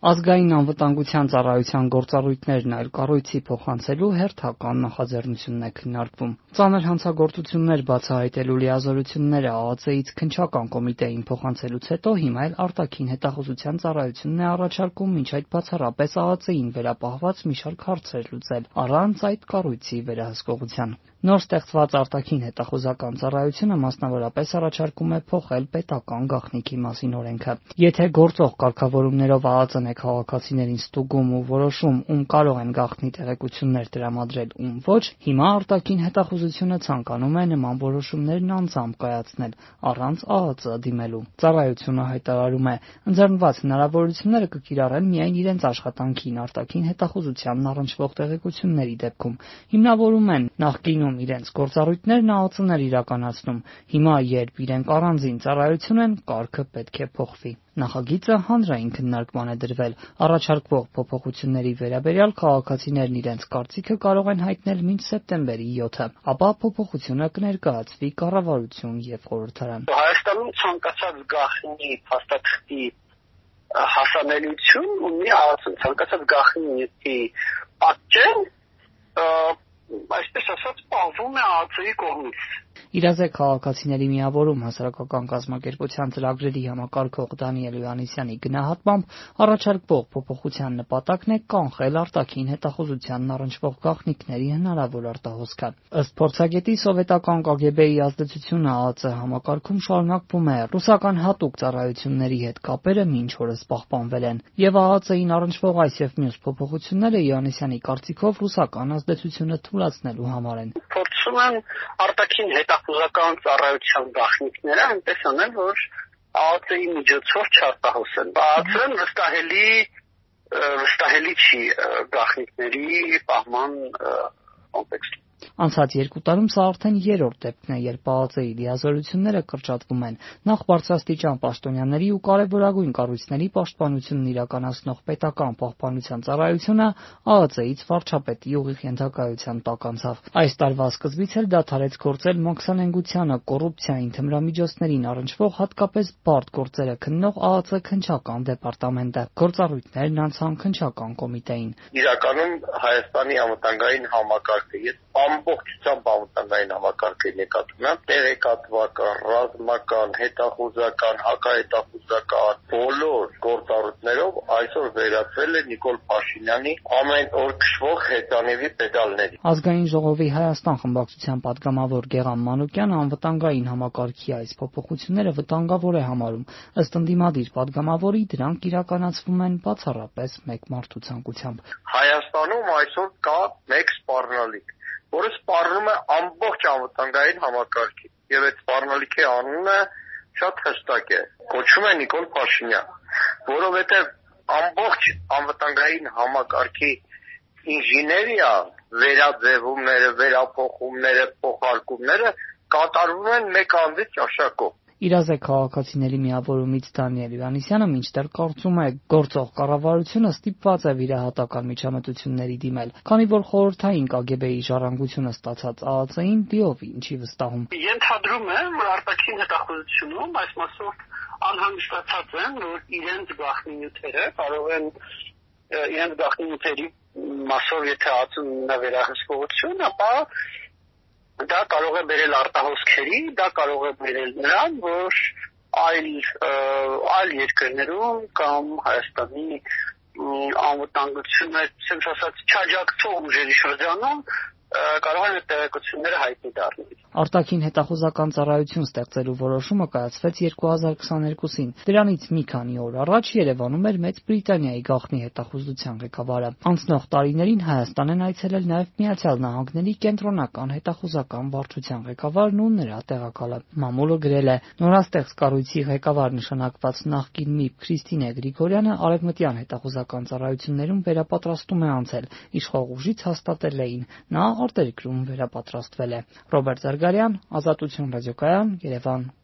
Ազգային անվտանգության ծառայության գործառույթներն այլ կառույցի փոխանցելու հերթական նախաձեռնությունն է քննարկվում։ Ծանր հանցագործություններ բացահայտելու լիազորությունները ԱԱԾ-ից քննչական կոմիտեին փոխանցելուց հետո հիմա էլ արտաքին հետախուզության ծառայությունն է առաջարկում մինչ այդ բացառապես ԱԱԾ-ին վերապահված մի շարք հարցեր լուծել առանց այդ կառույցի վերահսկողության։ Նոր ստեղծված արտաքին հետախուզական ծառայությունը մասնավորապես առաջարկում է փոխել պետական գաղտնիքի մասին օրենքը։ Եթե գործող կարգավորումներով ԱԱԾ-ն է քաղաքացիներին ստուգում ու որոշում ում կարող են գաղտնի տեղեկություններ տրամադրել, ում ոչ, հիմա արտաքին հետախուզությունը ցանկանում է նման որոշումներն անձամբ կայացնել առանց ԱԱԾ դիմելու։ Ծառայությունը հայտարարում է, ընձեռնված հնարավորությունները կկիրառեն միայն իրենց աշխատանքին արտաքին հետախուզությանն առնչվող տեղեկությունների դեպքում։ Հիմնավորում են նախկինում իրենց գործառույթներն ԱԱԾ-ն էր իրականացնում, հիմա երբ իրենք առանձին ծառայություն են, կարգը պետք է փոխվի։ Նախագիծը հանրային քննարկման է դրվել։ Առաջարկվող փոփոխությունների վերաբերյալ քաղաքացիներն իրենց կարծիքը կարող են հայտնել մինչ սեպտեմբերի 7-ը, ապա փոփոխությունը կներկայացվի կառավարություն եւ խորհրդարան։ Հայաստանում ցանկացած գաղտնի փաստաթղթի հասանելիություն ունի ԱԱԾ-ն, ցանկացած գաղտնի նյութի պատճեն այսպես ասած պահվում է ԱԱԾ-ի կողմից։ Իրազեկ քաղաքացիների միավորում հասարակական կազմակերպության ծրագրերի համակարգող Դանիել Հովհաննիսյանի գնահատմամբ առաջարկվող փոփոխության նպատակն է կանխել արտաքին հետախուզությանն առնչվող գաղտնիքների հնարավոր արտահոսքը։ Ըստ փորձագետի, սովետական ԿԳԲ-ի ազդեցությունը ԱԱԾ համակարգում շարունակվում է, ռուսական հատուկ ծառայությունների հետ կապերը մինչ օրս պահպանվել են, եւ ԱԱԾ-ին առնչվող այս եւ մյուս փոփոխությունները Հովհաննիսյանի կարծիքով ռուսական ազդեցությունը թուլացնելու համար են։ Փորձում են արտաքին հետախուզական ծառայության գաղտնիքները այնպես անել, որ ԱԱԾ-ի միջոցով չարտահոսեն։ ԱԱԾ-ն վստահելի չի գաղտնիքների պահման կոնտեքստում։ Անցած 2 տարում սա արդեն երրորդ դեպքն է, երբ ԱԱԾ-ի լիազորությունները կրճատվում են։ Նախ բարձրաստիճան պաշտոնյաների ու կարևորագույն կառույցների պաշտպանությունն իրականացնող պետական պահպանության ծառայությունը ԱԱԾ-ից վարչապետի ուղիղ ենթակայության տակ անցավ։ Այս տարվա սկզբից էլ դադարեց գործել մաքսանենգությանը, կոռուպցիային, թմրամիջոցներին առնչվող հատկապես բարդ գործերը քննող ԱԱԾ քննչական դեպարտամենտը։ Գործառույթներն անցան քննչական կոմիտեին։ Իրականում Հայաստանի անվտանգային համակարգը ամբողջությամբ անվտանգային համակարգի նկատմամբ տեղեկատվական, ռազմական, հետախուզական, հակահետախուզական բոլոր գործառույթներով այսօր վերածվել է Նիկոլ Փաշինյանի ամեն օր քշվող հեծանիվի պեդալների։ Ազգային ժողովի Հայաստան խմբակցության պատգամավոր Գեղամ Մանուկյանը անվտանգային համակարգի այս փոփոխությունները վտանգավոր է համարում։ Ըստ ընդդիմադիր պատգամավորի, դրանք իրականացվում են բացառապես մեկ մարդու ցանկությամբ։ Հայաստանում այսօր կա մեկ սպառնալիք, որը սպառնում է ամբողջ անվտանգային համակարգին, եւ այդ սպառնալիքի անունը շատ հստակ է, կոչվում է Նիկոլ Փաշինյան, որովհետեւ ամբողջ անվտանգային համակարգի ինժեներիա, վերաձևումները, վերափոխումները, փոխարկումները կատարվում են մեկ անձի ճաշակով։ Իրազեկ քաղաքացիների միավորումից Դանիել Հովհաննիսյանը մինչդեռ կարծում է, գործող կառավարությունը ստիպված է վիրահատական միջամտությունների դիմել, քանի որ խորհրդային ԿԳԲ-ի ժառանգությունը ստացած ԱԱԾ-ին դիովին չի վստահում։ Ենթադրում է, որ արտաքին հետախուզությունում այս մասով անհանգստացած են, որ իրենց գաղտնի նյութերը կարող են իրենց գաղտնի նյութերի մասով եթե ԱԱԾ-ն ունենա վերահսկողություն, ապա դա կարող է բերել արտահոսքերի, դա կարող է բերել նրան, որ այլ երկրներում կամ Հայաստանի անվտանգությունը, ասենք ասած, չաջակցող ուժերի շրջանում կարող են այդ տեղեկությունները հայտնի դառնալ։ Արտաքին հետախուզական ծառայություն ստեղծելու որոշումը կայացվեց 2022-ին։ Դրանից մի քանի օր առաջ Երևանում էր Մեծ Բրիտանիայի գաղտնի հետախուզության ղեկավարը։ Անցնող տարիներին Հայաստան են այցելել նաև Միացյալ Նահանգների կենտրոնական հետախուզական վարչության ղեկավարն ու նրա տեղակալը։ Մամուլը գրել է. նորաստեղծ կառույցի ղեկավար նշանակված նախկին ՄԻՊ Քրիստինե Գրիգորյանը արևմտյան հետախուզական ծառայություններում վերապատրաստում է անցել, իշխող ուժից հաստատել էին։ Նա արտերկրում վերապատրաստվել է։ Ռոբերտ Զարգարյան, Ազատություն ռադիոկայան, Երևան։